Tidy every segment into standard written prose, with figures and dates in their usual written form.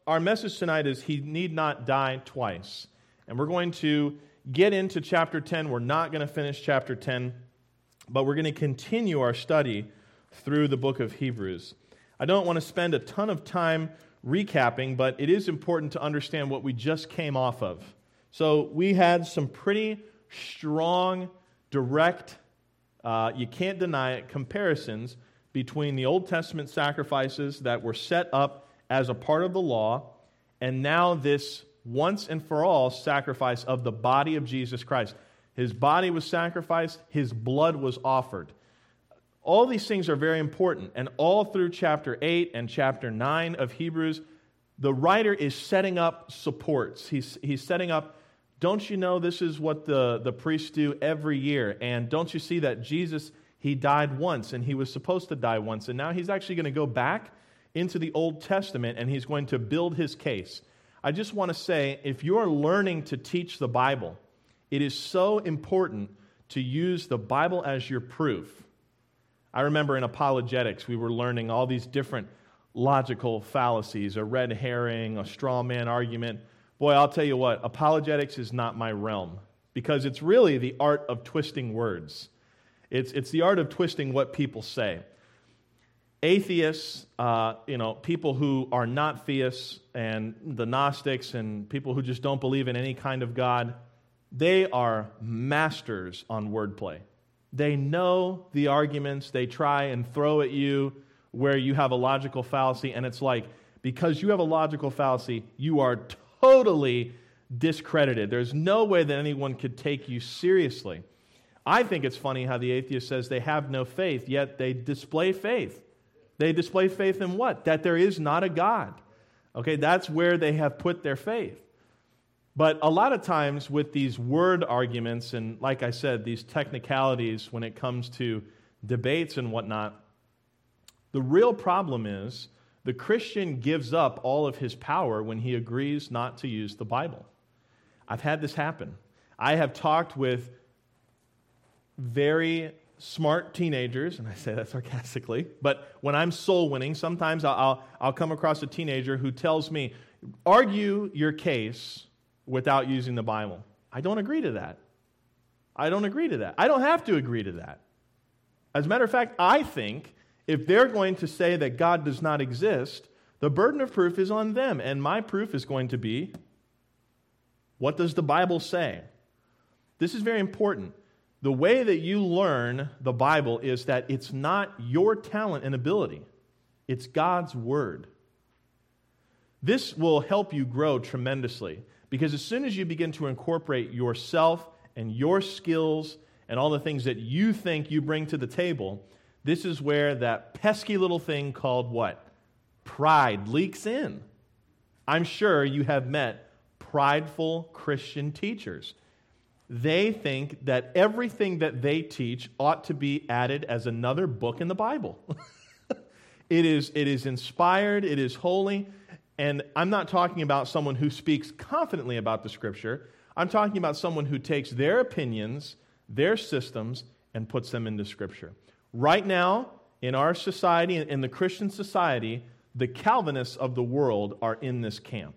our message tonight is He need not die twice. And we're going to get into chapter 10. We're not going to finish chapter 10, but we're going to continue our study through the book of Hebrews. I don't want to spend a ton of time recapping, but it is important to understand what we just came off of. So we had some pretty strong, direct, you can't deny it, comparisons between the Old Testament sacrifices that were set up as a part of the law, and now this once and for all sacrifice of the body of Jesus Christ. His body was sacrificed, His blood was offered. All these things are very important, and all through chapter 8 and chapter 9 of Hebrews, the writer is setting up supports. He's setting up, don't you know this is what the priests do every year, and don't you see that Jesus, He died once, and He was supposed to die once, and now He's actually going to go back into the Old Testament, and He's going to build His case. I just want to say, if you're learning to teach the Bible, it is so important to use the Bible as your proof. I remember in apologetics, we were learning all these different logical fallacies, a red herring, a straw man argument. Boy, I'll tell you what, apologetics is not my realm, because it's really the art of twisting words. It's the art of twisting what people say. Atheists, people who are not theists, and the Gnostics, and people who just don't believe in any kind of God, they are masters on wordplay. They know the arguments, they try and throw at you where you have a logical fallacy, and it's like, because you have a logical fallacy, you are totally discredited. There's no way that anyone could take you seriously. I think it's funny how the atheist says they have no faith, yet they display faith. They display faith in what? That there is not a God. Okay, that's where they have put their faith. But a lot of times with these word arguments and, like I said, these technicalities when it comes to debates and whatnot, the real problem is the Christian gives up all of his power when he agrees not to use the Bible. I've had this happen. I have talked with very smart teenagers, and I say that sarcastically, but when I'm soul winning, sometimes I'll come across a teenager who tells me, argue your case without using the Bible. I don't agree to that. I don't have to agree to that. As a matter of fact, I think if they're going to say that God does not exist, the burden of proof is on them, and my proof is going to be, what does the Bible say? This is very important. The way that you learn the Bible is that it's not your talent and ability. It's God's Word. This will help you grow tremendously, because as soon as you begin to incorporate yourself and your skills and all the things that you think you bring to the table, this is where that pesky little thing called what? Pride leaks in. I'm sure you have met prideful Christian teachers. They think that everything that they teach ought to be added as another book in the Bible. It is inspired, it is holy, and I'm not talking about someone who speaks confidently about the Scripture. I'm talking about someone who takes their opinions, their systems, and puts them into Scripture. Right now, in our society, in the Christian society, the Calvinists of the world are in this camp.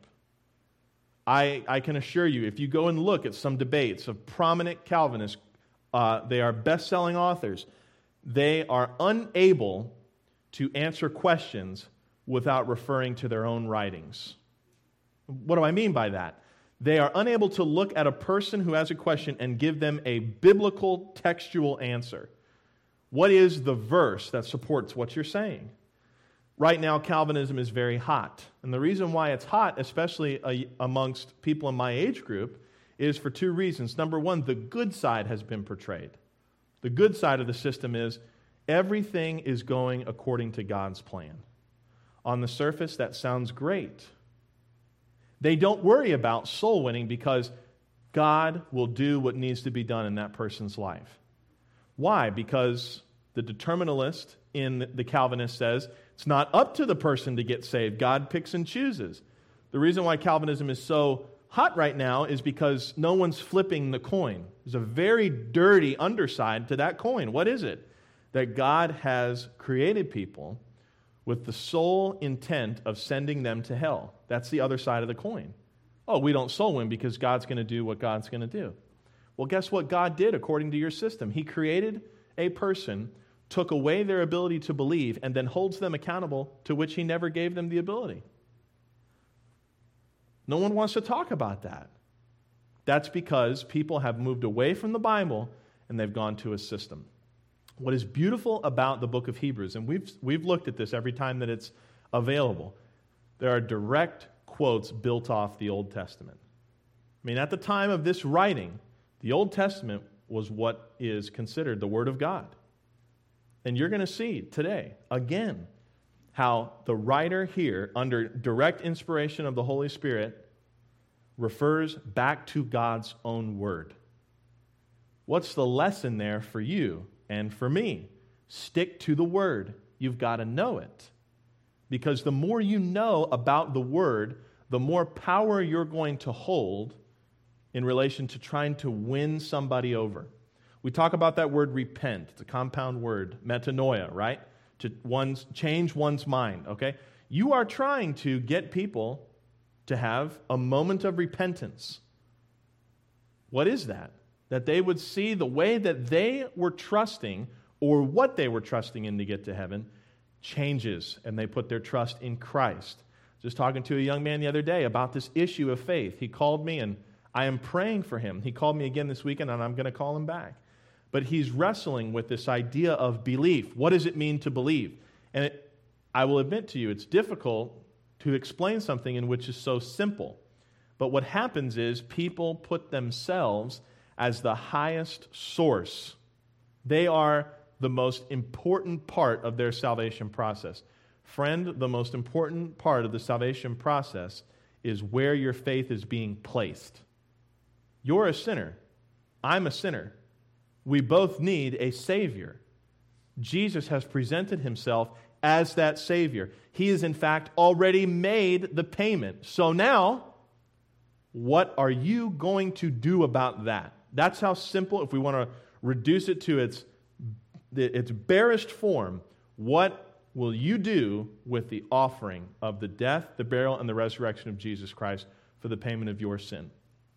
I can assure you, if you go and look at some debates of prominent Calvinists, they are best-selling authors, they are unable to answer questions without referring to their own writings. What do I mean by that? They are unable to look at a person who has a question and give them a biblical textual answer. What is the verse that supports what you're saying? Right now, Calvinism is very hot. And the reason why it's hot, especially amongst people in my age group, is for two reasons. Number one, the good side has been portrayed. The good side of the system is everything is going according to God's plan. On the surface, that sounds great. They don't worry about soul winning because God will do what needs to be done in that person's life. Why? Because the determinalist in the Calvinist says it's not up to the person to get saved. God picks and chooses. The reason why Calvinism is so hot right now is because no one's flipping the coin. There's a very dirty underside to that coin. What is it? That God has created people with the sole intent of sending them to hell. That's the other side of the coin. Oh, we don't soul win because God's going to do what God's going to do. Well, guess what God did according to your system? He created a person, took away their ability to believe, and then holds them accountable to which He never gave them the ability. No one wants to talk about that. That's because people have moved away from the Bible and they've gone to a system. What is beautiful about the book of Hebrews, and we've looked at this every time that it's available, there are direct quotes built off the Old Testament. I mean, at the time of this writing, the Old Testament was what is considered the Word of God. And you're going to see today, again, how the writer here, under direct inspiration of the Holy Spirit, refers back to God's own Word. What's the lesson there for you and for me? Stick to the Word. You've got to know it. Because the more you know about the Word, the more power you're going to hold in relation to trying to win somebody over. We talk about that word repent. It's a compound word, metanoia, right? To change one's mind, okay? You are trying to get people to have a moment of repentance. What is that? That they would see the way that they were trusting or what they were trusting in to get to heaven changes, and they put their trust in Christ. Just talking to a young man the other day about this issue of faith. He called me, and I am praying for him. He called me again this weekend, and I'm going to call him back. But he's wrestling with this idea of belief. What does it mean to believe? And I will admit to you, it's difficult to explain something in which is so simple. But what happens is people put themselves as the highest source. They are the most important part of their salvation process. Friend, the most important part of the salvation process is where your faith is being placed. You're a sinner. I'm a sinner. We both need a Savior. Jesus has presented Himself as that Savior. He has, in fact, already made the payment. So now, what are you going to do about that? That's how simple, if we want to reduce it to its barest form, what will you do with the offering of the death, the burial, and the resurrection of Jesus Christ for the payment of your sin?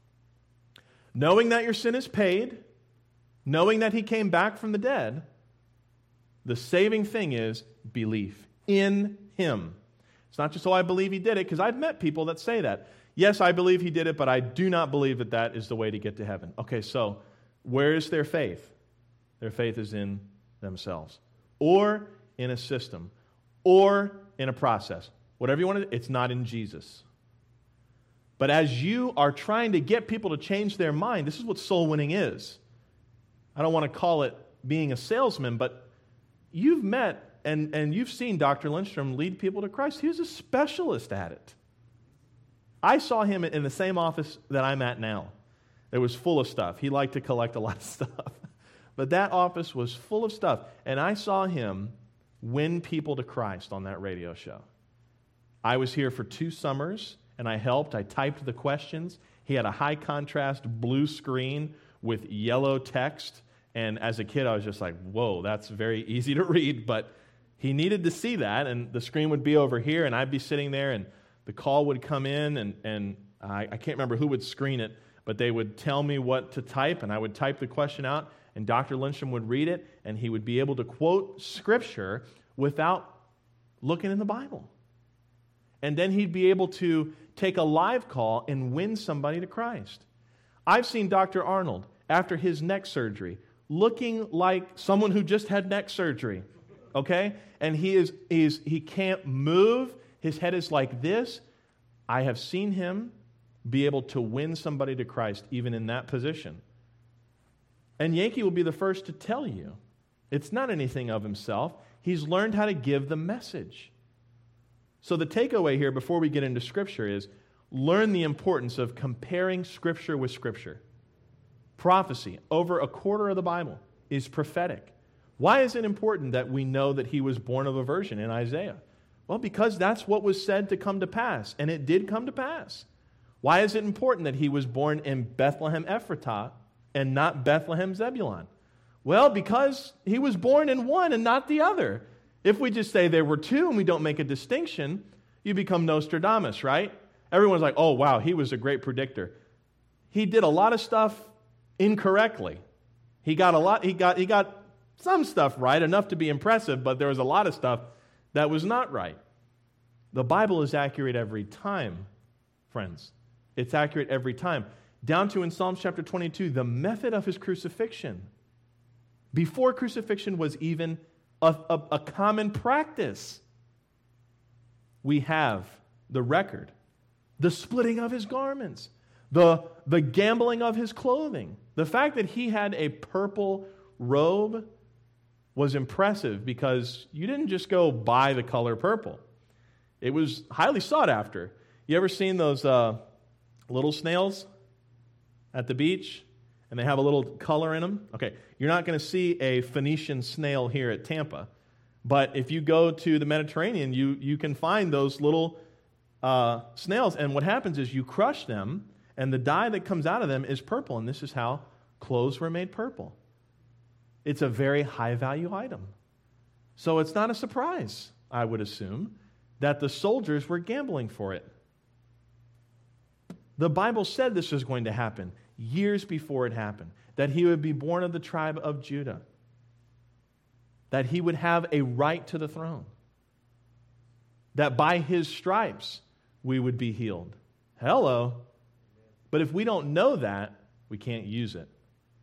Knowing that your sin is paid, knowing that He came back from the dead, the saving thing is belief in Him. It's not just, oh, I believe He did it, because I've met people that say that. Yes, I believe He did it, but I do not believe that that is the way to get to heaven. Okay, so where is their faith? Their faith is in themselves, or in a system, or in a process. Whatever you want to do, it's not in Jesus. But as you are trying to get people to change their mind, this is what soul winning is. I don't want to call it being a salesman, but you've met and you've seen Dr. Lindstrom lead people to Christ. He was a specialist at it. I saw him in the same office that I'm at now. It was full of stuff. He liked to collect a lot of stuff. But that office was full of stuff. And I saw him win people to Christ on that radio show. I was here for 2 summers, and I helped. I typed the questions. He had a high contrast blue screen with yellow text. And as a kid, I was just like, whoa, that's very easy to read. But he needed to see that, and the screen would be over here, and I'd be sitting there, and the call would come in, and I can't remember who would screen it, but they would tell me what to type, and I would type the question out, and Dr. Lindstrom would read it, and he would be able to quote Scripture without looking in the Bible. And then he'd be able to take a live call and win somebody to Christ. I've seen Dr. Arnold, after his neck surgery, looking like someone who just had neck surgery, okay? And he can't move. His head is like this. I have seen him be able to win somebody to Christ even in that position. And Yankee will be the first to tell you, it's not anything of himself. He's learned how to give the message. So the takeaway here before we get into Scripture is learn the importance of comparing Scripture with Scripture. Prophecy, over a quarter of the Bible, is prophetic. Why is it important that we know that he was born of a virgin in Isaiah? Well, because that's what was said to come to pass, and it did come to pass. Why is it important that he was born in Bethlehem Ephratah and not Bethlehem Zebulun? Well, because he was born in one and not the other. If we just say there were two and we don't make a distinction, you become Nostradamus, right? Everyone's like, oh, wow, he was a great predictor. He did a lot of stuff incorrectly. He got some stuff right, enough to be impressive, but there was a lot of stuff that was not right. The Bible is accurate every time, friends. It's accurate every time. Down to in Psalms chapter 22, the method of his crucifixion. Before crucifixion was even a common practice, we have the record, the splitting of his garments, the gambling of his clothing. The fact that he had a purple robe was impressive because you didn't just go buy the color purple. It was highly sought after. You ever seen those little snails at the beach? And they have a little color in them? Okay, you're not going to see a Phoenician snail here at Tampa. But if you go to the Mediterranean, you can find those little snails. And what happens is you crush them, and the dye that comes out of them is purple. And this is how clothes were made purple. It's a very high-value item. So it's not a surprise, I would assume, that the soldiers were gambling for it. The Bible said this was going to happen years before it happened, that he would be born of the tribe of Judah, that he would have a right to the throne, that by his stripes we would be healed. Hello. But if we don't know that, we can't use it.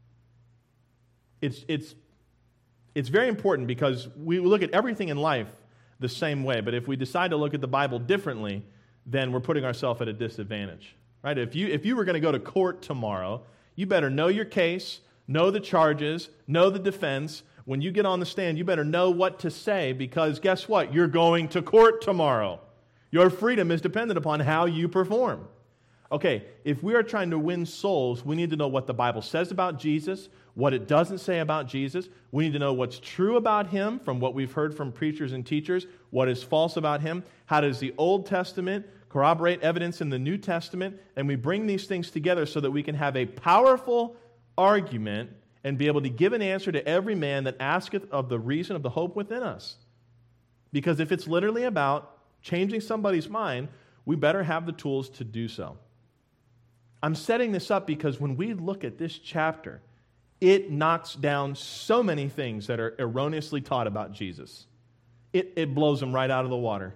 It's very important because we look at everything in life the same way, but if we decide to look at the Bible differently, then we're putting ourselves at a disadvantage. Right? If you were going to go to court tomorrow, you better know your case, know the charges, know the defense. When you get on the stand, you better know what to say because guess what? You're going to court tomorrow. Your freedom is dependent upon how you perform. Okay, if we are trying to win souls, we need to know what the Bible says about Jesus, what it doesn't say about Jesus. We need to know what's true about him from what we've heard from preachers and teachers, what is false about him, how does the Old Testament corroborate evidence in the New Testament, and we bring these things together so that we can have a powerful argument and be able to give an answer to every man that asketh of the reason of the hope within us. Because if it's literally about changing somebody's mind, we better have the tools to do so. I'm setting this up because when we look at this chapter, it knocks down so many things that are erroneously taught about Jesus. It blows them right out of the water.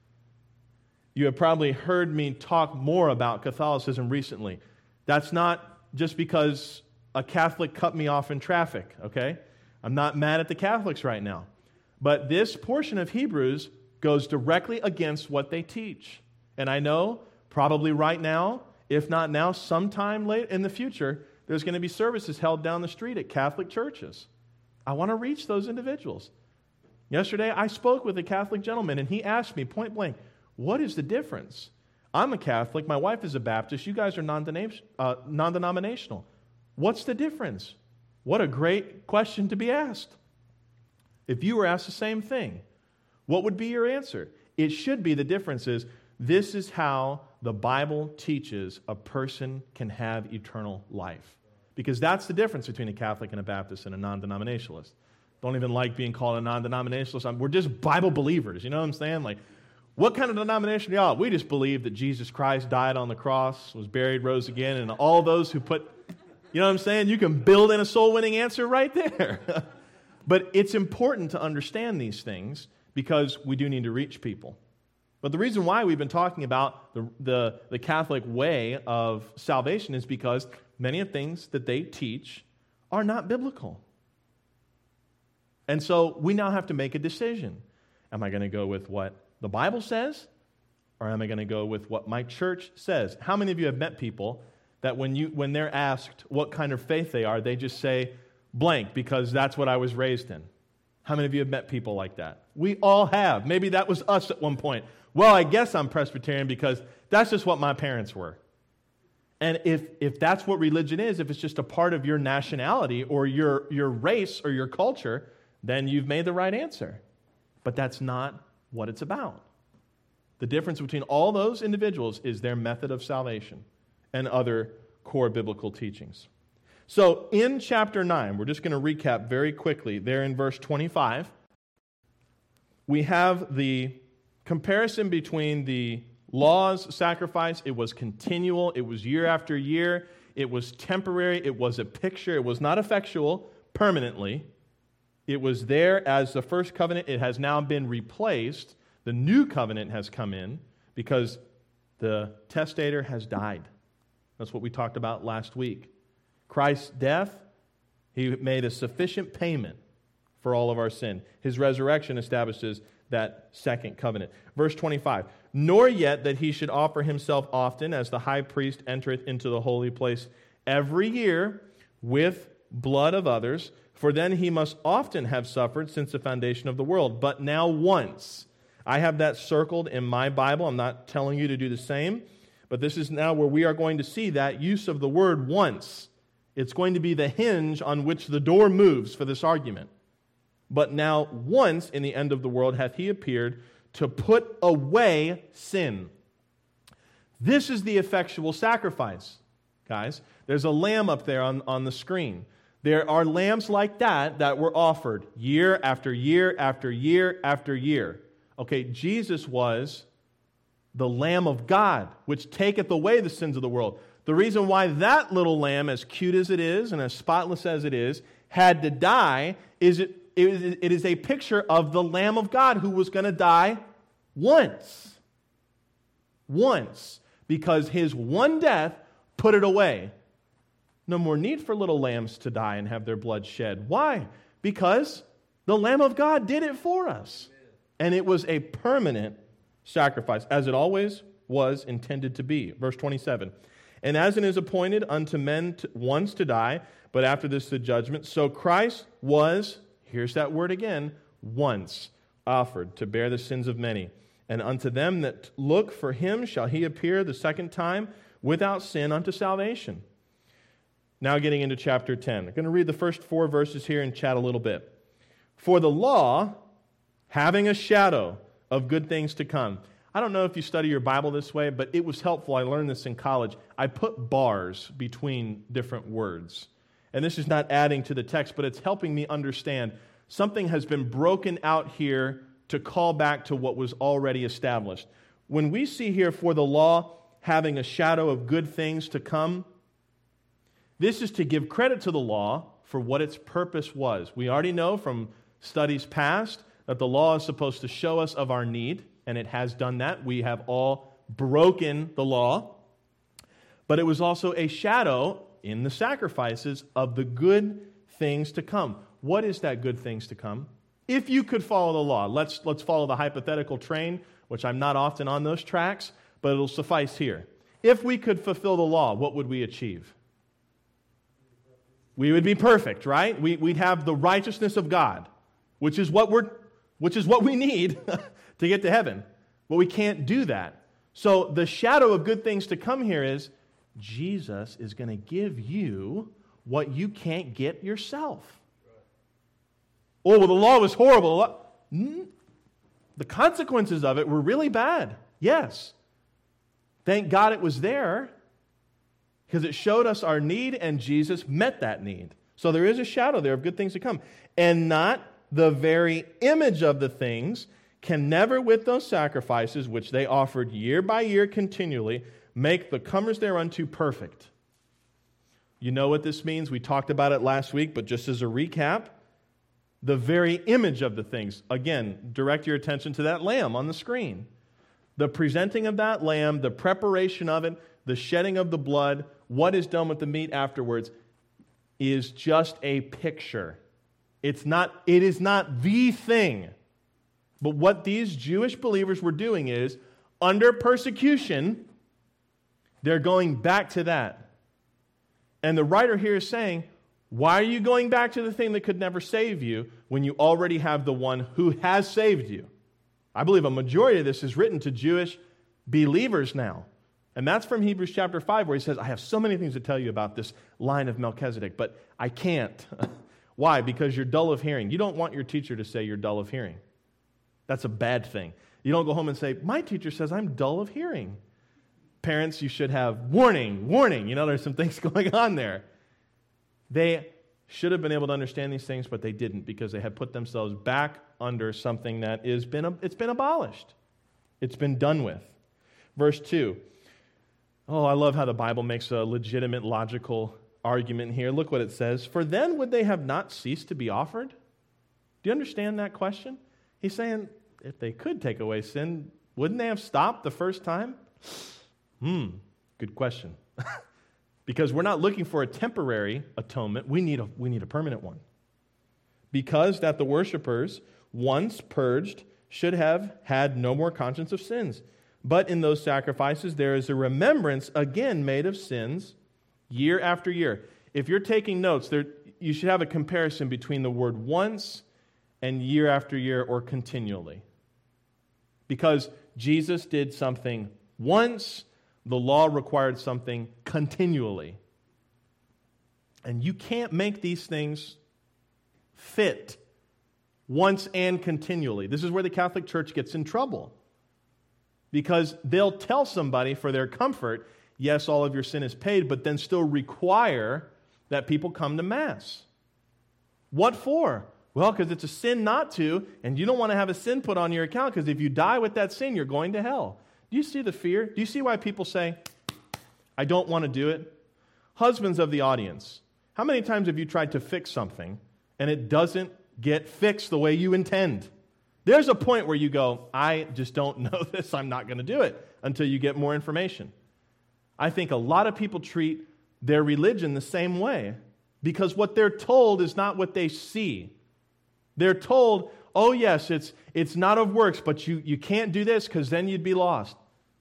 You have probably heard me talk more about Catholicism recently. That's not just because a Catholic cut me off in traffic, okay? I'm not mad at the Catholics right now. But this portion of Hebrews goes directly against what they teach. And I know probably right now, if not now, sometime late in the future, there's going to be services held down the street at Catholic churches. I want to reach those individuals. Yesterday, I spoke with a Catholic gentleman, and he asked me point blank, what is the difference? I'm a Catholic, my wife is a Baptist, you guys are non-denominational. What's the difference? What a great question to be asked. If you were asked the same thing, what would be your answer? It should be the difference is, this is how the Bible teaches a person can have eternal life. Because that's the difference between a Catholic and a Baptist and a non-denominationalist. Don't even like being called a non-denominationalist. We're just Bible believers, you know what I'm saying? Like, what kind of denomination are y'all? We just believe that Jesus Christ died on the cross, was buried, rose again, and all those who put, you know what I'm saying? You can build in a soul-winning answer right there. But it's important to understand these things because we do need to reach people. But the reason why we've been talking about the Catholic way of salvation is because many of the things that they teach are not biblical. And so we now have to make a decision. Am I going to go with what the Bible says, or am I going to go with what my church says? How many of you have met people that when they're asked what kind of faith they are, they just say blank because that's what I was raised in? How many of you have met people like that? We all have. Maybe that was us at one point. Well, I guess I'm Presbyterian because that's just what my parents were. And if that's what religion is, if it's just a part of your nationality or your race or your culture, then you've made the right answer. But that's not what it's about. The difference between all those individuals is their method of salvation and other core biblical teachings. So in chapter 9, we're just going to recap very quickly there in verse 25. we have the comparison between the law's sacrifice. It was continual. It was year after year. It was temporary. It was a picture. It was not effectual permanently. It was there as the first covenant. It has now been replaced. The new covenant has come in because the testator has died. That's what we talked about last week. Christ's death, he made a sufficient payment for all of our sin. His resurrection establishes that second covenant. Verse 25, nor yet that he should offer himself often, as the high priest entereth into the holy place every year with blood of others, for then he must often have suffered since the foundation of the world. But now once. I have that circled in my Bible. I'm not telling you to do the same, but this is now where we are going to see that use of the word once. It's going to be the hinge on which the door moves for this argument. But now once in the end of the world hath he appeared to put away sin. This is the effectual sacrifice, guys. There's a lamb up there on the screen. There are lambs like that were offered year after year after year after year. Okay, Jesus was the Lamb of God, which taketh away the sins of the world. The reason why that little lamb, as cute as it is and as spotless as it is, had to die is it is a picture of the Lamb of God who was going to die once. Once. Because his one death put it away. No more need for little lambs to die and have their blood shed. Why? Because the Lamb of God did it for us. And it was a permanent sacrifice, as it always was intended to be. Verse 27. And as it is appointed unto men once to die, but after this the judgment, so Christ was, here's that word again, once offered to bear the sins of many. And unto them that look for him shall he appear the second time without sin unto salvation. Now getting into chapter 10. I'm going to read the first 4 verses here and chat a little bit. For the law, having a shadow of good things to come. I don't know if you study your Bible this way, but it was helpful. I learned this in college. I put bars between different words. And this is not adding to the text, but it's helping me understand something has been broken out here to call back to what was already established. When we see here, for the law having a shadow of good things to come, this is to give credit to the law for what its purpose was. We already know from studies past that the law is supposed to show us of our need, and it has done that. We have all broken the law. But it was also a shadow in the sacrifices of the good things to come. What is that good things to come? If you could follow the law, let's follow the hypothetical train, which I'm not often on those tracks, but it'll suffice here. If we could fulfill the law, what would we achieve? We would be perfect, right? We'd have the righteousness of God, which is what we need to get to heaven. But we can't do that. So the shadow of good things to come here is Jesus is going to give you what you can't get yourself. Oh, well, the law was horrible. The consequences of it were really bad. Yes. Thank God it was there because it showed us our need and Jesus met that need. So there is a shadow there of good things to come. And not the very image of the things can never with those sacrifices which they offered year by year continually make the comers thereunto perfect. You know what this means? We talked about it last week, but just as a recap, the very image of the things. Again, direct your attention to that lamb on the screen. The presenting of that lamb, the preparation of it, the shedding of the blood, what is done with the meat afterwards is just a picture. It is not the thing. But what these Jewish believers were doing is, under persecution, they're going back to that. And the writer here is saying, why are you going back to the thing that could never save you when you already have the one who has saved you? I believe a majority of this is written to Jewish believers now. And that's from Hebrews chapter 5, where he says, I have so many things to tell you about this line of Melchizedek, but I can't. Why? Because you're dull of hearing. You don't want your teacher to say you're dull of hearing. That's a bad thing. You don't go home and say, my teacher says I'm dull of hearing. Parents, you should have warning. You know, there's some things going on there. They should have been able to understand these things, but they didn't because they had put themselves back under something that it's been abolished. It's been done with. Verse 2. Oh, I love how the Bible makes a legitimate, logical argument here. Look what it says. For then would they have not ceased to be offered? Do you understand that question? He's saying, if they could take away sin, wouldn't they have stopped the first time? Good question. Because we're not looking for a temporary atonement. We need a permanent one. Because that the worshipers, once purged, should have had no more conscience of sins. But in those sacrifices, there is a remembrance again made of sins year after year. If you're taking notes, you should have a comparison between the word once and year after year or continually. Because Jesus did something once, the law required something continually. And you can't make these things fit once and continually. This is where the Catholic Church gets in trouble. Because they'll tell somebody for their comfort, yes, all of your sin is paid, but then still require that people come to Mass. What for? Well, because it's a sin not to, and you don't want to have a sin put on your account, because if you die with that sin, you're going to hell. Do you see the fear? Do you see why people say, I don't want to do it? Husbands of the audience, how many times have you tried to fix something, and it doesn't get fixed the way you intend? There's a point where you go, I just don't know this, I'm not going to do it, until you get more information. I think a lot of people treat their religion the same way, because what they're told is not what they see. They're told, oh yes, it's not of works, but you can't do this because then you'd be lost.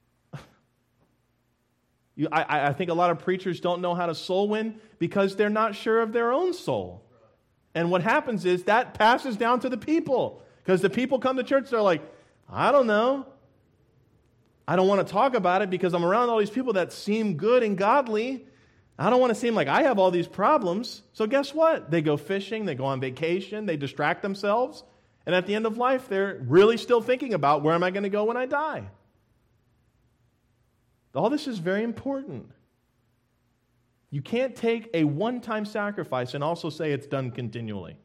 I think a lot of preachers don't know how to soul win because they're not sure of their own soul. And what happens is that passes down to the people. Because the people come to church, they're like, I don't know. I don't want to talk about it because I'm around all these people that seem good and godly. I don't want to seem like I have all these problems. So guess what? They go fishing, they go on vacation, they distract themselves. And at the end of life, they're really still thinking about where am I going to go when I die? All this is very important. You can't take a one-time sacrifice and also say it's done continually.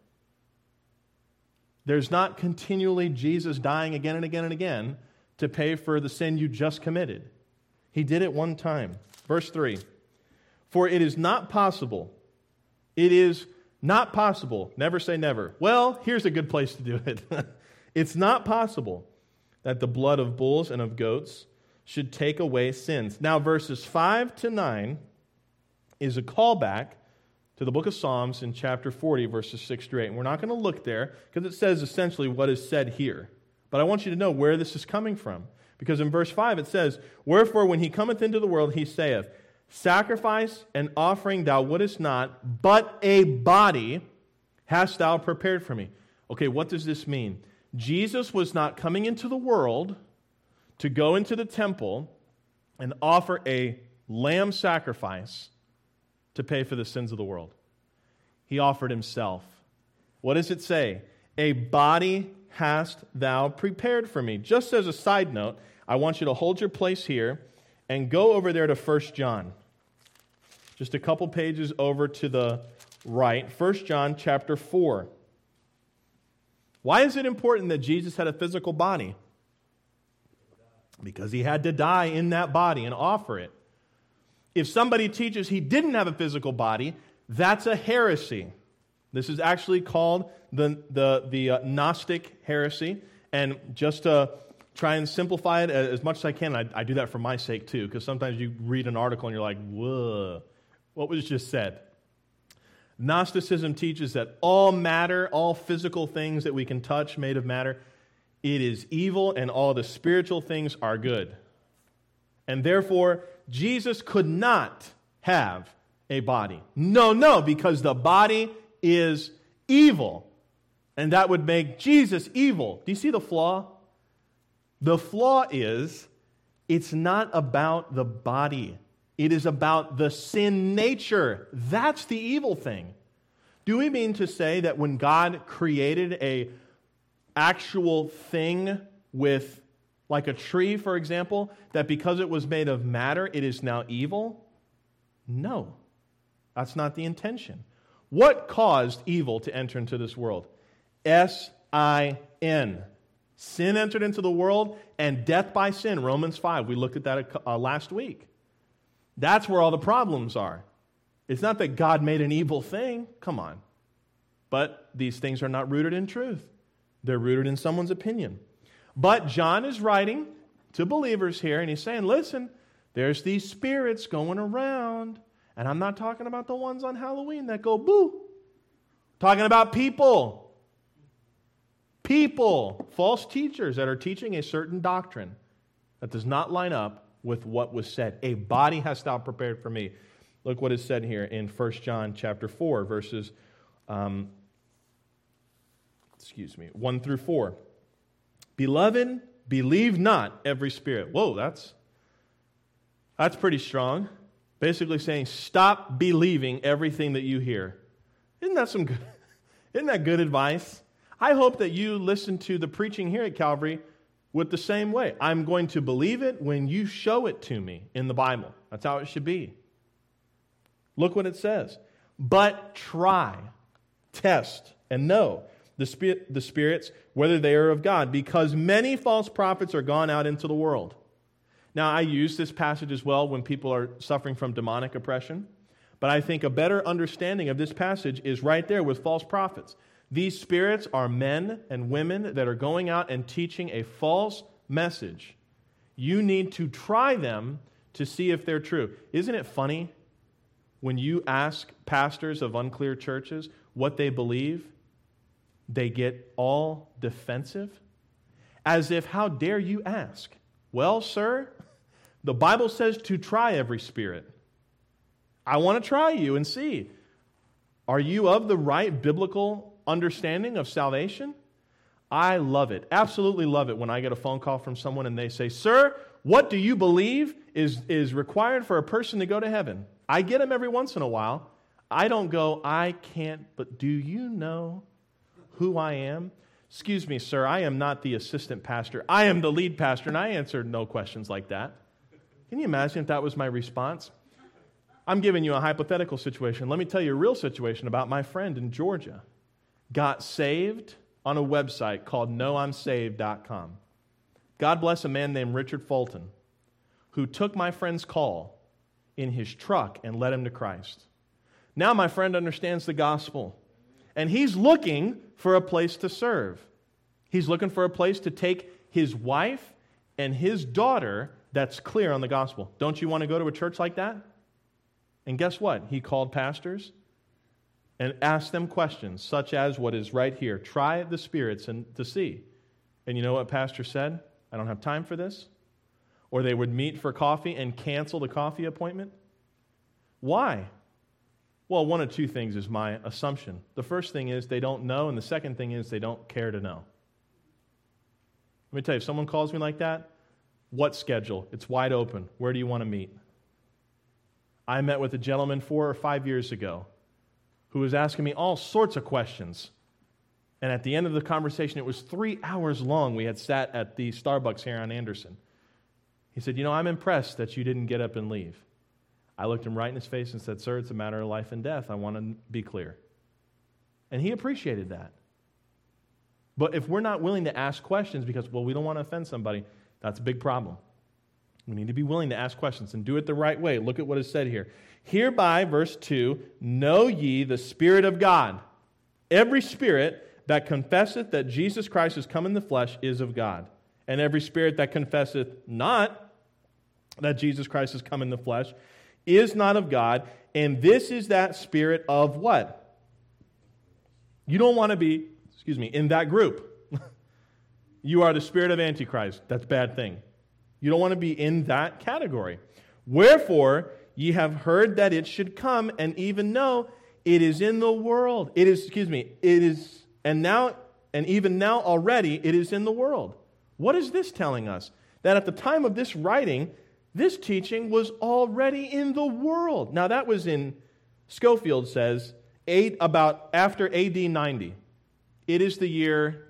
There's not continually Jesus dying again and again and again to pay for the sin you just committed. He did it one time. Verse 3, for it is not possible. It is not possible. Never say never. Well, here's a good place to do it. It's not possible that the blood of bulls and of goats should take away sins. Now, verses 5 to 9 is a callback to the book of Psalms in chapter 40, verses 6 to 8. And we're not going to look there because it says essentially what is said here. But I want you to know where this is coming from. Because in verse 5 it says, wherefore when he cometh into the world, he saith, sacrifice and offering thou wouldest not, but a body hast thou prepared for me. Okay, what does this mean? Jesus was not coming into the world to go into the temple and offer a lamb sacrifice to pay for the sins of the world. He offered himself. What does it say? A body hast thou prepared for me. Just as a side note, I want you to hold your place here and go over there to 1 John. Just a couple pages over to the right. 1 John chapter 4. Why is it important that Jesus had a physical body? Because he had to die in that body and offer it. If somebody teaches he didn't have a physical body, that's a heresy. This is actually called the Gnostic heresy. And just to try and simplify it as much as I can, I do that for my sake too, because sometimes you read an article and you're like, whoa, what was just said? Gnosticism teaches that all matter, all physical things that we can touch made of matter, it is evil, and all the spiritual things are good. And therefore, Jesus could not have a body. No, because the body is evil. And that would make Jesus evil. Do you see the flaw? The flaw is, it's not about the body. It is about the sin nature. That's the evil thing. Do we mean to say that when God created a actual thing with, like a tree, for example, that because it was made of matter, it is now evil? No, that's not the intention. What caused evil to enter into this world? sin. N. Sin entered into the world, and death by sin, Romans 5. We looked at that last week. That's where all the problems are. It's not that God made an evil thing. Come on. But these things are not rooted in truth. They're rooted in someone's opinion. But John is writing to believers here, and he's saying, listen, there's these spirits going around, and I'm not talking about the ones on Halloween that go boo. I'm talking about people. People, false teachers that are teaching a certain doctrine that does not line up with what was said. A body has thou prepared for me. Look what is said here in 1 John chapter 4, verses 1 through 4. Beloved, believe not every spirit. Whoa, that's pretty strong. Basically saying, stop believing everything that you hear. Isn't that good advice? I hope that you listen to the preaching here at Calvary with the same way. I'm going to believe it when you show it to me in the Bible. That's how it should be. Look what it says. But try, test, and know the spirits, whether they are of God, because many false prophets are gone out into the world. Now, I use this passage as well when people are suffering from demonic oppression, but I think a better understanding of this passage is right there with false prophets. These spirits are men and women that are going out and teaching a false message. You need to try them to see if they're true. Isn't it funny when you ask pastors of unclear churches what they believe? They get all defensive, as if, how dare you ask? Well, sir, the Bible says to try every spirit. I want to try you and see. Are you of the right biblical understanding of salvation? I love it. Absolutely love it when I get a phone call from someone and they say, sir, what do you believe is required for a person to go to heaven? I get them every once in a while. I don't go, I can't, but do you know who I am? Excuse me, sir, I am not the assistant pastor. I am the lead pastor, and I answer no questions like that. Can you imagine if that was my response? I'm giving you a hypothetical situation. Let me tell you a real situation about my friend in Georgia. Got saved on a website called knowimsaved.com. God bless a man named Richard Fulton, who took my friend's call in his truck and led him to Christ. Now my friend understands the gospel, and he's looking for a place to serve. He's looking for a place to take his wife and his daughter that's clear on the gospel. Don't you want to go to a church like that? And guess what? He called pastors and asked them questions such as what is right here. Try the spirits and to see. And you know what pastor said? I don't have time for this. Or they would meet for coffee and cancel the coffee appointment. Why? Well, one of two things is my assumption. The first thing is they don't know, and the second thing is they don't care to know. Let me tell you, if someone calls me like that, what schedule? It's wide open. Where do you want to meet? I met with a gentleman 4 or 5 years ago who was asking me all sorts of questions. And at the end of the conversation, it was 3 hours long. We had sat at the Starbucks here on Anderson. He said, I'm impressed that you didn't get up and leave. I looked him right in his face and said, sir, it's a matter of life and death. I want to be clear. And he appreciated that. But if we're not willing to ask questions because, we don't want to offend somebody, that's a big problem. We need to be willing to ask questions and do it the right way. Look at what is said here. Hereby, verse 2, know ye the Spirit of God. Every spirit that confesseth that Jesus Christ is come in the flesh is of God. And every spirit that confesseth not that Jesus Christ is come in the flesh is not of God. And this is that spirit of what? You don't want to be, in that group. You are the spirit of Antichrist. That's a bad thing. You don't want to be in that category. Wherefore, ye have heard that it should come, and even know it is in the world. It is, and even now already it is in the world. What is this telling us? That at the time of this writing, this teaching was already in the world. Now that was in, Schofield says, about after AD 90. It is the year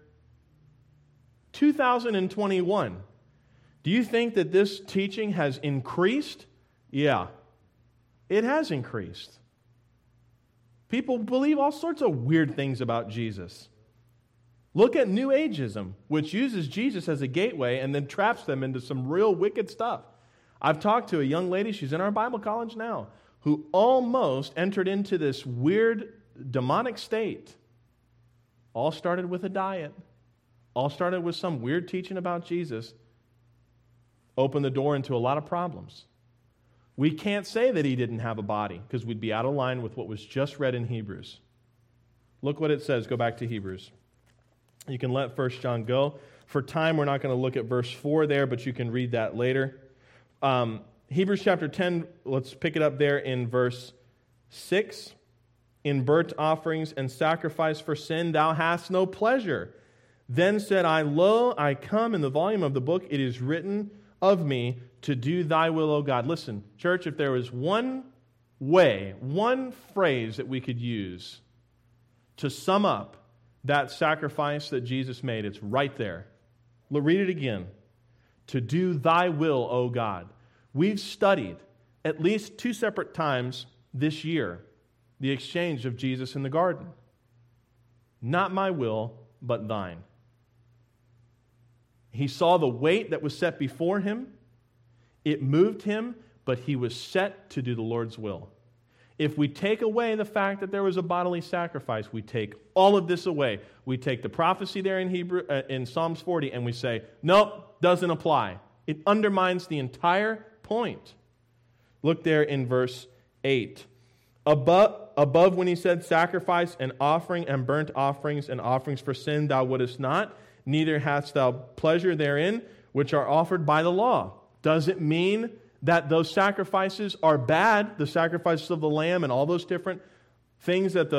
2021. Do you think that this teaching has increased? Yeah, it has increased. People believe all sorts of weird things about Jesus. Look at New Ageism, which uses Jesus as a gateway and then traps them into some real wicked stuff. I've talked to a young lady, she's in our Bible college now, who almost entered into this weird demonic state. All started with a diet. All started with some weird teaching about Jesus. Opened the door into a lot of problems. We can't say that he didn't have a body because we'd be out of line with what was just read in Hebrews. Look what it says. Go back to Hebrews. You can let 1 John go. For time, we're not going to look at verse 4 there, but you can read that later. Hebrews chapter 10, let's pick it up there in verse 6. In burnt offerings and sacrifice for sin thou hast no pleasure. Then said I, Lo, I come. In the volume of the book it is written of me to do thy will, O God. Listen, church, if there was one way, one phrase that we could use to sum up that sacrifice that Jesus made, it's right there. Read it again. To do thy will, O God. We've studied at least 2 separate times this year the exchange of Jesus in the garden. Not my will, but thine. He saw the weight that was set before him. It moved him, but he was set to do the Lord's will. If we take away the fact that there was a bodily sacrifice, we take all of this away. We take the prophecy there in Psalms 40 and we say, nope, doesn't apply. It undermines the entire point. Look there in verse 8. Above when he said, sacrifice and offering and burnt offerings and offerings for sin thou wouldest not, neither hast thou pleasure therein, which are offered by the law. Does it mean that those sacrifices are bad, the sacrifices of the lamb and all those different things that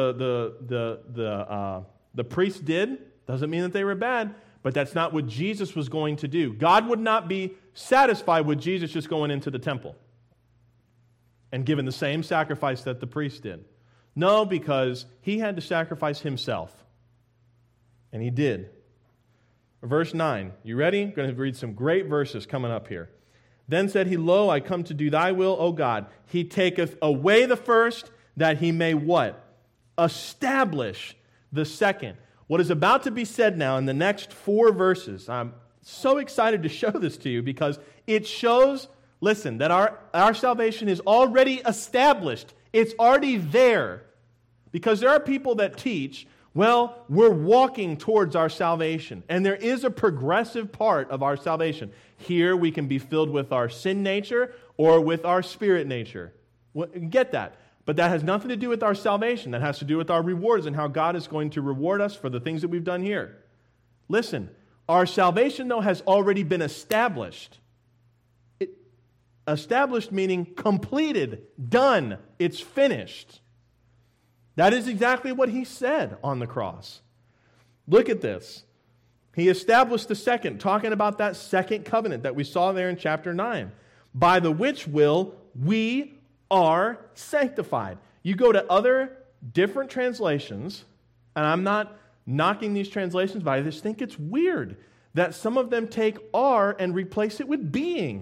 the priest did? Doesn't mean that they were bad, but that's not what Jesus was going to do. God would not be satisfied with Jesus just going into the temple and giving the same sacrifice that the priest did. No, because he had to sacrifice himself. And he did. Verse 9. You ready? I'm going to read some great verses coming up here. Then said he, Lo, I come to do thy will, O God. He taketh away the first, that he may what? Establish the second. What is about to be said now in the next 4 verses, I'm so excited to show this to you because it shows, listen, that our salvation is already established. It's already there. Because there are people that teach, well, we're walking towards our salvation. And there is a progressive part of our salvation. Here we can be filled with our sin nature or with our spirit nature. Get that. But that has nothing to do with our salvation. That has to do with our rewards and how God is going to reward us for the things that we've done here. Listen, our salvation, though, has already been established. Established meaning completed, done, it's finished. That is exactly what he said on the cross. Look at this. He established the second, talking about that second covenant that we saw there in chapter 9. By the which will we are sanctified. You go to other different translations, and I'm not knocking these translations, but I just think it's weird that some of them take are and replace it with being.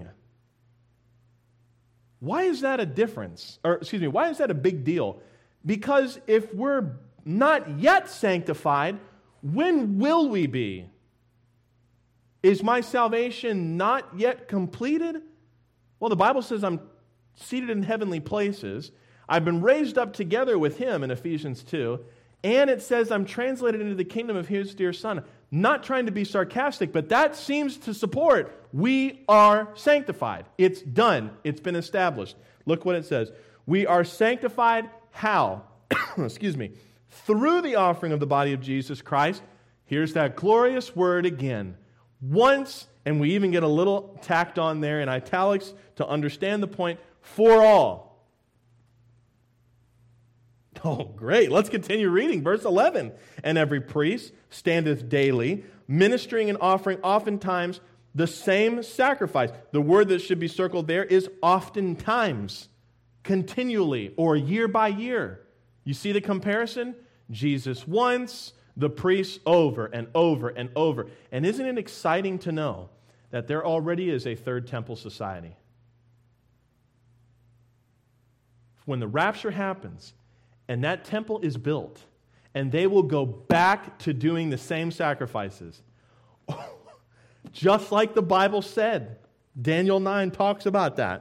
Why is that a difference? Why is that a big deal? Because if we're not yet sanctified, when will we be? Is my salvation not yet completed? Well, the Bible says I'm seated in heavenly places. I've been raised up together with him in Ephesians 2. And it says I'm translated into the kingdom of his dear Son. Not trying to be sarcastic, but that seems to support we are sanctified. It's done. It's been established. Look what it says. We are sanctified how? Through the offering of the body of Jesus Christ. Here's that glorious word again. Once, and we even get a little tacked on there in italics to understand the point, for all. Oh, great. Let's continue reading. Verse 11. And every priest standeth daily, ministering and offering oftentimes the same sacrifice. The word that should be circled there is oftentimes, continually, or year by year. You see the comparison? Jesus once, the priests over and over and over. And isn't it exciting to know that there already is a third temple society? When the rapture happens and that temple is built and they will go back to doing the same sacrifices. Just like the Bible said. Daniel 9 talks about that.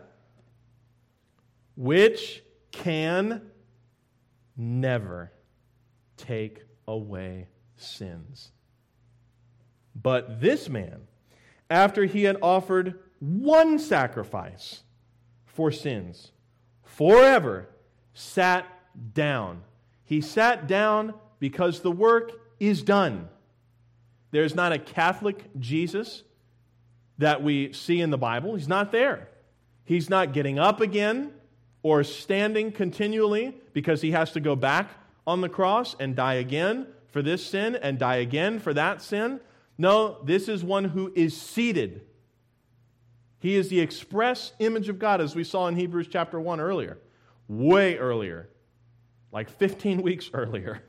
Which can never take away sins. But this man, after he had offered one sacrifice for sins, forever sat down. He sat down because the work is done. There's not a Catholic Jesus that we see in the Bible. He's not there. He's not getting up again or standing continually because he has to go back on the cross and die again for this sin and die again for that sin. No, this is one who is seated. He is the express image of God, as we saw in Hebrews chapter 1 earlier. Way earlier. Like 15 weeks earlier.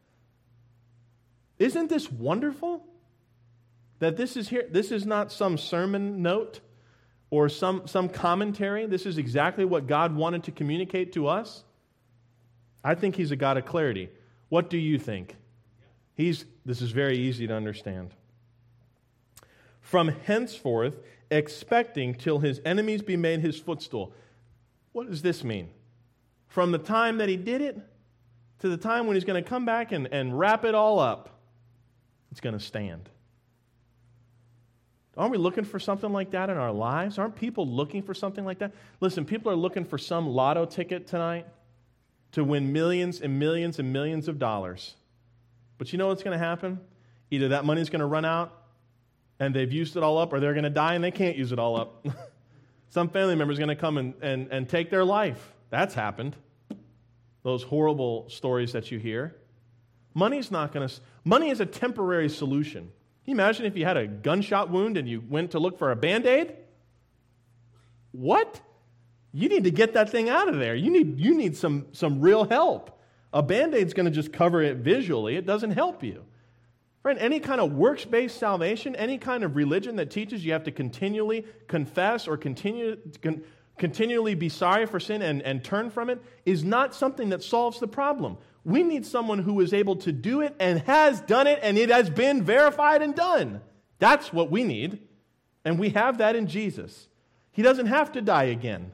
Isn't this wonderful? That this is here. This is not some sermon note or some commentary. This is exactly what God wanted to communicate to us. I think He's a God of clarity. What do you think? This is very easy to understand. From henceforth, expecting till His enemies be made His footstool. What does this mean? From the time that He did it to the time when He's going to come back and wrap it all up, it's going to stand. Aren't we looking for something like that in our lives? Aren't people looking for something like that? Listen, people are looking for some lotto ticket tonight to win millions and millions and millions of dollars. But you know what's going to happen? Either that money's going to run out and they've used it all up, or they're going to die and they can't use it all up. Some family member's going to come and take their life. That's happened. Those horrible stories that you hear. Money is a temporary solution. Can you imagine if you had a gunshot wound and you went to look for a Band-Aid? What? You need to get that thing out of there. You need some real help. A Band-Aid's going to just cover it visually. It doesn't help you. Friend, any kind of works-based salvation, any kind of religion that teaches you have to continually confess or continually be sorry for sin and turn from it is not something that solves the problem. We need someone who is able to do it and has done it, and it has been verified and done. That's what we need, and we have that in Jesus. He doesn't have to die again.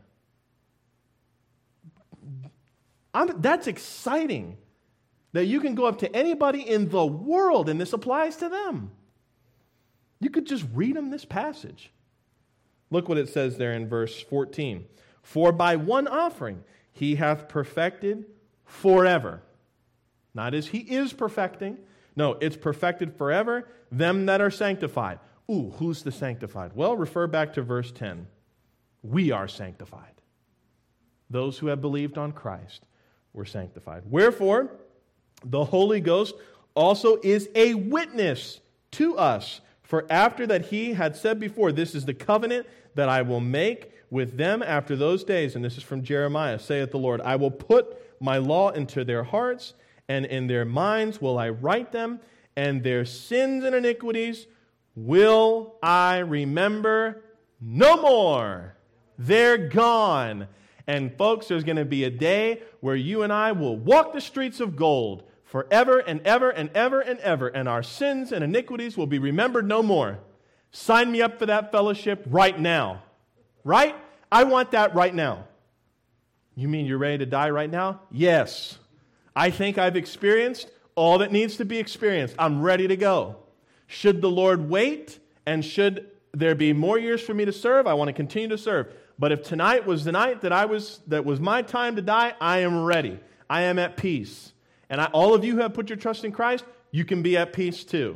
That's exciting, that you can go up to anybody in the world, and this applies to them. You could just read them this passage. Look what it says there in verse 14. For by one offering He hath perfected forever. Not as He is perfecting. No, it's perfected forever, them that are sanctified. Ooh, who's the sanctified? Well, refer back to verse 10. We are sanctified. Those who have believed on Christ were sanctified. Wherefore, the Holy Ghost also is a witness to us. For after that He had said before, this is the covenant that I will make with them after those days. And this is from Jeremiah, saith the Lord, I will put my law into their hearts, and in their minds will I write them, and their sins and iniquities will I remember no more. They're gone. And folks, there's going to be a day where you and I will walk the streets of gold forever and ever and ever and ever, and our sins and iniquities will be remembered no more. Sign me up for that fellowship right now. Right? I want that right now. You mean you're ready to die right now? Yes. I think I've experienced all that needs to be experienced. I'm ready to go. Should the Lord wait, and should there be more years for me to serve, I want to continue to serve. But if tonight was the night that was my time to die, I am ready. I am at peace. And all of you who have put your trust in Christ, you can be at peace too.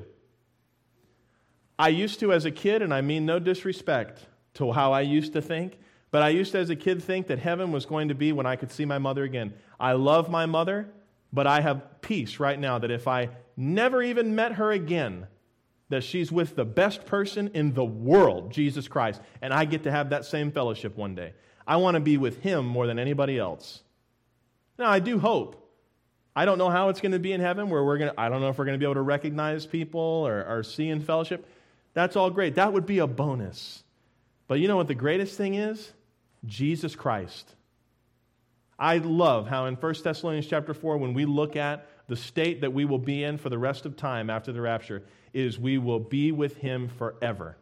I used to, as a kid, and I mean no disrespect to how I used to think, but I used to, as a kid, think that heaven was going to be when I could see my mother again. I love my mother, but I have peace right now that if I never even met her again, that she's with the best person in the world, Jesus Christ, and I get to have that same fellowship one day. I want to be with Him more than anybody else. Now, I do hope. I don't know how it's going to be in heaven, where I don't know if we're going to be able to recognize people or see in fellowship. That's all great. That would be a bonus. But you know what the greatest thing is? Jesus Christ. I love how in 1 Thessalonians chapter 4, when we look at the state that we will be in for the rest of time after the rapture is we will be with him forever.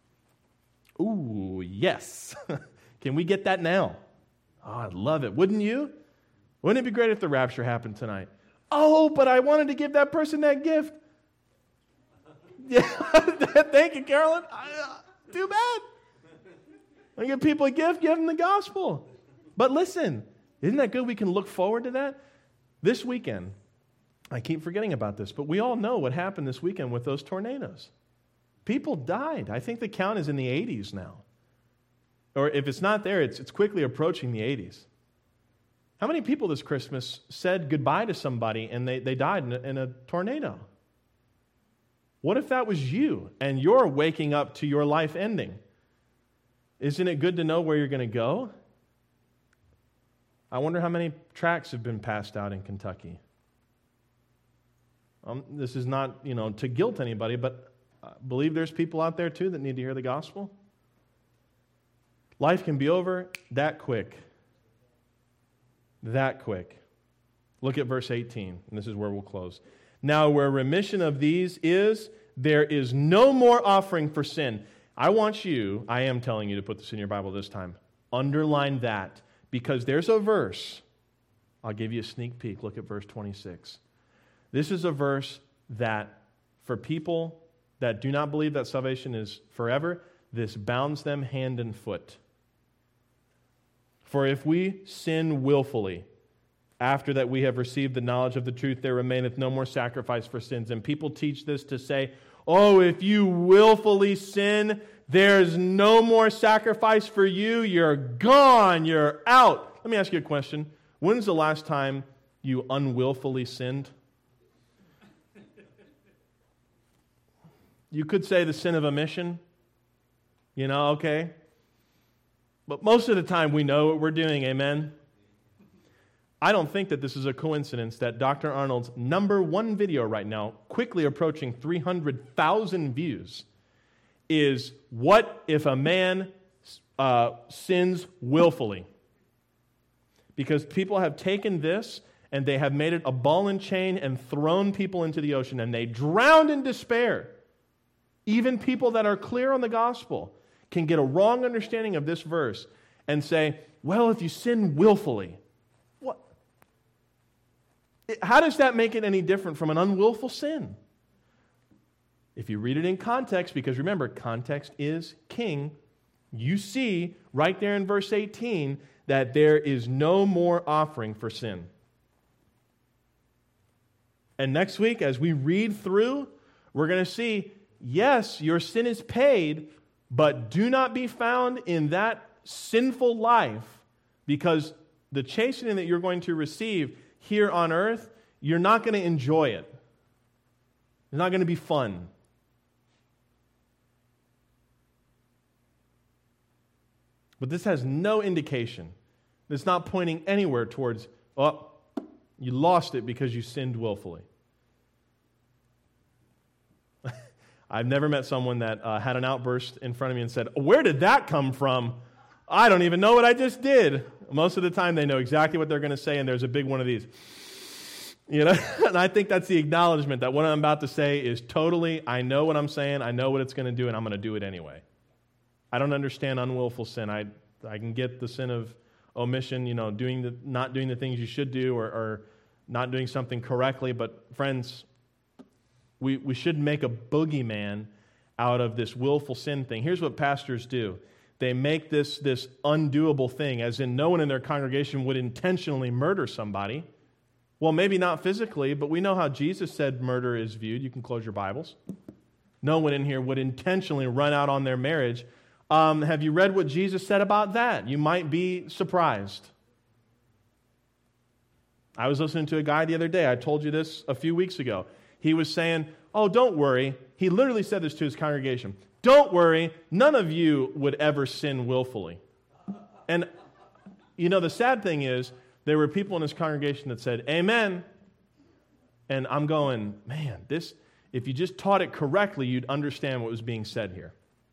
Ooh, yes. Can we get that now? Oh, I'd love it. Wouldn't you? Wouldn't it be great if the rapture happened tonight? Oh, but I wanted to give that person that gift. Yeah, thank you, Carolyn. Too bad. I give people a gift, give them the gospel. But listen, isn't that good? We can look forward to that. This weekend, I keep forgetting about this, but we all know what happened this weekend with those tornadoes. People died. I think the count is in the 80s now. Or if it's not there, it's quickly approaching the 80s. How many people this Christmas said goodbye to somebody and they died in a tornado? What if that was you and you're waking up to your life ending? Isn't it good to know where you're going to go? I wonder how many tracts have been passed out in Kentucky. This is not, to guilt anybody, but I believe there's people out there too that need to hear the gospel. Life can be over that quick. That quick. Look at verse 18, and this is where we'll close. Now, where remission of these is, there is no more offering for sin. I am telling you to put this in your Bible this time. Underline that, because there's a verse. I'll give you a sneak peek. Look at verse 26. This is a verse that, for people that do not believe that salvation is forever, this bounds them hand and foot. For if we sin willfully, after that we have received the knowledge of the truth, there remaineth no more sacrifice for sins. And people teach this to say, oh, if you willfully sin, there's no more sacrifice for you. You're gone. You're out. Let me ask you a question. When's the last time you unwillfully sinned? You could say the sin of omission. Okay. But most of the time we know what we're doing, amen? I don't think that this is a coincidence that Dr. Arnold's number one video right now, quickly approaching 300,000 views, is what if a man sins willfully? Because people have taken this and they have made it a ball and chain and thrown people into the ocean, and they drowned in despair. Even people that are clear on the gospel can get a wrong understanding of this verse and say, well, if you sin willfully, what? How does that make it any different from an unwillful sin? If you read it in context, because remember, context is king, you see right there in verse 18 that there is no more offering for sin. And next week, as we read through, we're going to see, yes, your sin is paid, but do not be found in that sinful life, because the chastening that you're going to receive here on earth, you're not going to enjoy it. It's not going to be fun. But this has no indication. It's not pointing anywhere towards, oh, you lost it because you sinned willfully. I've never met someone that had an outburst in front of me and said, where did that come from? I don't even know what I just did. Most of the time they know exactly what they're going to say, and there's a big one of these. And I think that's the acknowledgement that what I'm about to say is totally, I know what I'm saying, I know what it's going to do, and I'm going to do it anyway. I don't understand unwillful sin. I can get the sin of omission, not doing the things you should do or not doing something correctly, but friends, we should make a boogeyman out of this willful sin thing. Here's what pastors do. They make this undoable thing, as in no one in their congregation would intentionally murder somebody. Well, maybe not physically, but we know how Jesus said murder is viewed. You can close your Bibles. No one in here would intentionally run out on their marriage. Have you read what Jesus said about that? You might be surprised. I was listening to a guy the other day. I told you this a few weeks ago. He was saying, oh, don't worry. He literally said this to his congregation. Don't worry. None of you would ever sin willfully. And, the sad thing is, there were people in his congregation that said, amen. And I'm going, man, if you just taught it correctly, you'd understand what was being said here.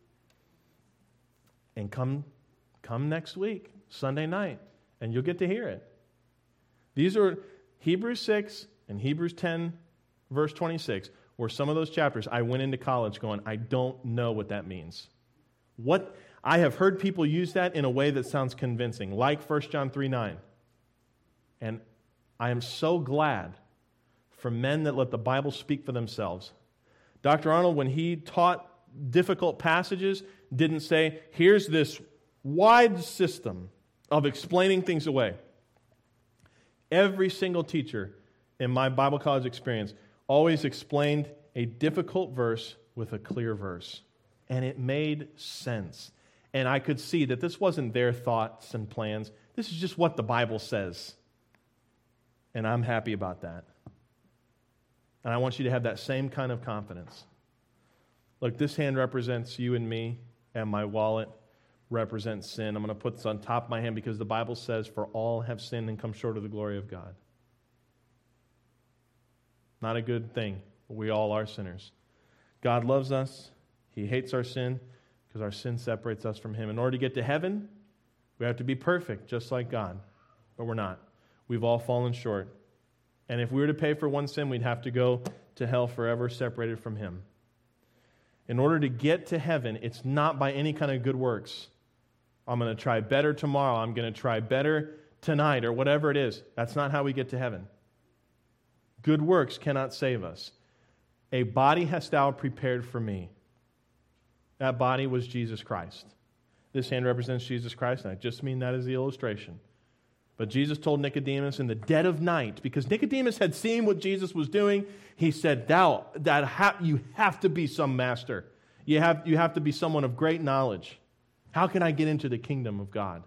And come next week, Sunday night, and you'll get to hear it. These are Hebrews 6 in Hebrews 10, verse 26, were some of those chapters I went into college going, I don't know what that means. I have heard people use that in a way that sounds convincing, like 1 John 3:9. And I am so glad for men that let the Bible speak for themselves. Dr. Arnold, when he taught difficult passages, didn't say, here's this wide system of explaining things away. Every single teacher in my Bible college experience always explained a difficult verse with a clear verse. And it made sense. And I could see that this wasn't their thoughts and plans. This is just what the Bible says. And I'm happy about that. And I want you to have that same kind of confidence. Look, this hand represents you and me, and my wallet represents sin. I'm going to put this on top of my hand because the Bible says, for all have sinned and come short of the glory of God. Not a good thing. We all are sinners. God loves us. He hates our sin because our sin separates us from Him. In order to get to heaven, we have to be perfect, just like God. But we're not. We've all fallen short. And if we were to pay for one sin, we'd have to go to hell forever separated from Him. In order to get to heaven, it's not by any kind of good works. I'm going to try better tomorrow. I'm going to try better tonight or whatever it is. That's not how we get to heaven. Good works cannot save us. A body hast thou prepared for me. That body was Jesus Christ. This hand represents Jesus Christ, and I just mean that as the illustration. But Jesus told Nicodemus in the dead of night, because Nicodemus had seen what Jesus was doing, he said, you have to be some master. You have to be someone of great knowledge. How can I get into the kingdom of God?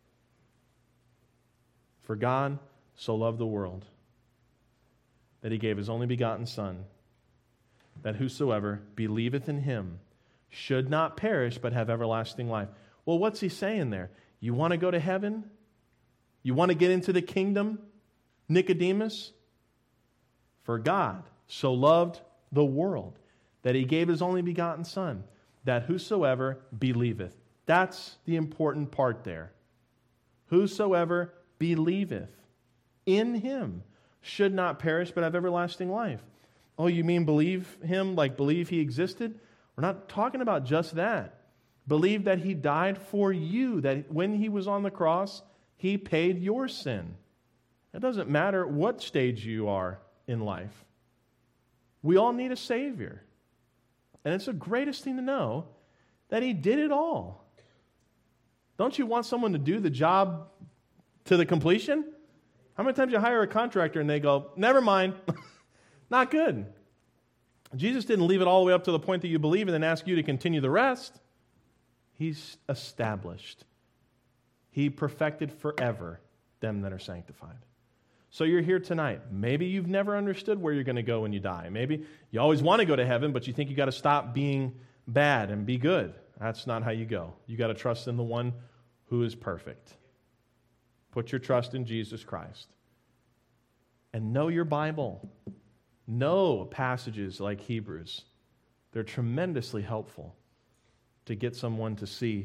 For God so loved the world that He gave His only begotten Son, that whosoever believeth in Him should not perish but have everlasting life. Well, what's He saying there? You want to go to heaven? You want to get into the kingdom, Nicodemus? For God so loved the world that He gave His only begotten Son, that whosoever believeth. That's the important part there. Whosoever believeth in Him should not perish but have everlasting life. Oh, you mean believe Him like believe He existed? We're not talking about just that. Believe that He died for you, that when He was on the cross, He paid your sin. It doesn't matter what stage you are in life. We all need a Savior. And it's the greatest thing to know that He did it all. Don't you want someone to do the job to the completion? How many times you hire a contractor and they go, never mind, not good. Jesus didn't leave it all the way up to the point that you believe and then ask you to continue the rest. He's established. He perfected forever them that are sanctified. So you're here tonight. Maybe you've never understood where you're going to go when you die. Maybe you always want to go to heaven, but you think you got to stop being bad and be good. That's not how you go. You got to trust in the one who is perfect. Put your trust in Jesus Christ. And know your Bible. Know passages like Hebrews. They're tremendously helpful to get someone to see,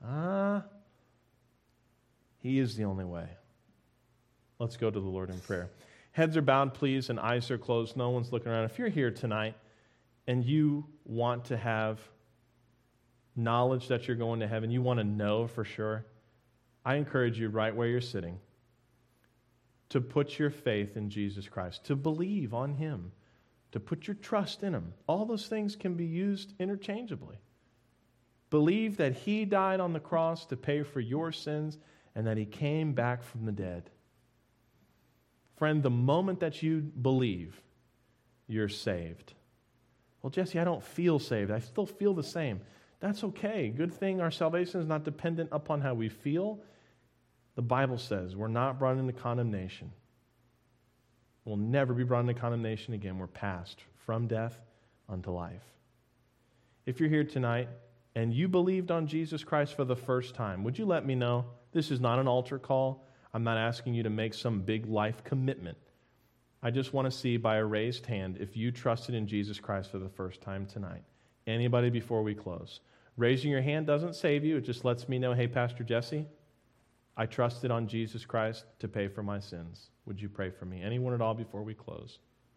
He is the only way. Let's go to the Lord in prayer. Heads are bowed, please, and eyes are closed. No one's looking around. If you're here tonight and you want to have knowledge that you're going to heaven, you want to know for sure, I encourage you right where you're sitting to put your faith in Jesus Christ, to believe on Him, to put your trust in Him. All those things can be used interchangeably. Believe that He died on the cross to pay for your sins and that He came back from the dead. Friend, the moment that you believe, you're saved. Well, Jesse, I don't feel saved. I still feel the same. That's okay. Good thing our salvation is not dependent upon how we feel. The Bible says we're not brought into condemnation. We'll never be brought into condemnation again. We're passed from death unto life. If you're here tonight and you believed on Jesus Christ for the first time, would you let me know? This is not an altar call. I'm not asking you to make some big life commitment. I just want to see by a raised hand if you trusted in Jesus Christ for the first time tonight. Anybody before we close? Raising your hand doesn't save you. It just lets me know, hey, Pastor Jesse, I trusted on Jesus Christ to pay for my sins. Would you pray for me? Anyone at all before we close?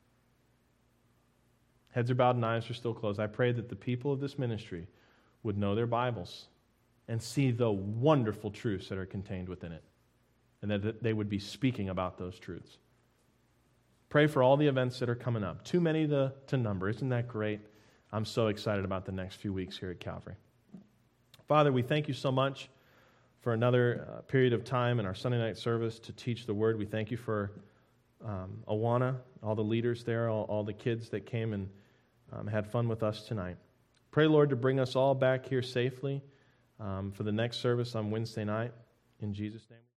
Heads are bowed and eyes are still closed. I pray that the people of this ministry would know their Bibles and see the wonderful truths that are contained within it, and that they would be speaking about those truths. Pray for all the events that are coming up. Too many to number. Isn't that great? I'm so excited about the next few weeks here at Calvary. Father, we thank you so much for another period of time in our Sunday night service to teach the Word. We thank you for Awana, all the leaders there, all the kids that came and had fun with us tonight. Pray, Lord, to bring us all back here safely for the next service on Wednesday night. In Jesus' name.